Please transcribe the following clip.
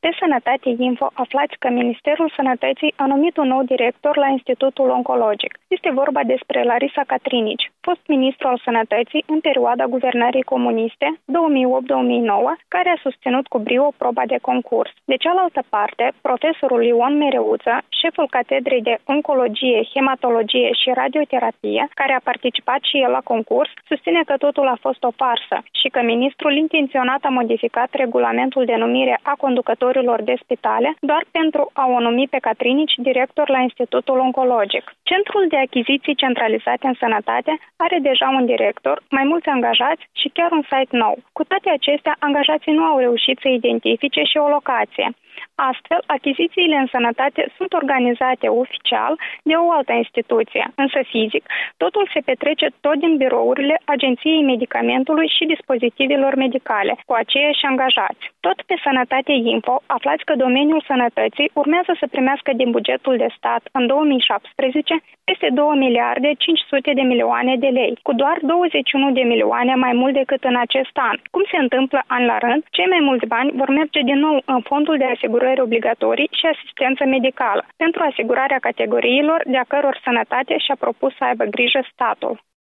Pe Sănătate Info aflați că Ministerul Sănătății a numit un nou director la Institutul Oncologic. Este vorba despre Larisa Catrinici, fost ministru al Sănătății în perioada guvernării comuniste 2008-2009, care a susținut cu brio proba de concurs. De cealaltă parte, profesorul Ion Mereuță, șeful Catedrei de Oncologie, Hematologie și Radioterapie, care a participat și el la concurs, susține că totul a fost o farsă și că ministrul intenționat a modificat regulamentul de numire a conducătorilor de spitale doar pentru a o numi pe Catrinici director la Institutul Oncologic. Centrul de achiziții centralizate în sănătate are deja un director, mai mulți angajați și chiar un site nou. Cu toate acestea, angajații nu au reușit să identifice și o locație. Astfel, achizițiile în sănătate sunt organizate oficial de o altă instituție, însă fizic, totul se petrece tot din birourile Agenției Medicamentului și Dispozitivelor Medicale, cu aceiași angajați. Tot pe Sănătate Info aflați că domeniul sănătății urmează să primească din bugetul de stat în 2017 peste 2 miliarde 500 de milioane de lei, cu doar 21 de milioane mai mult decât în acest an. Cum se întâmplă an la rând, cei mai mulți bani vor merge din nou în fondul de asigurări obligatorii și asistență medicală, pentru asigurarea categoriilor de a căror sănătate și-a propus să aibă grijă statul.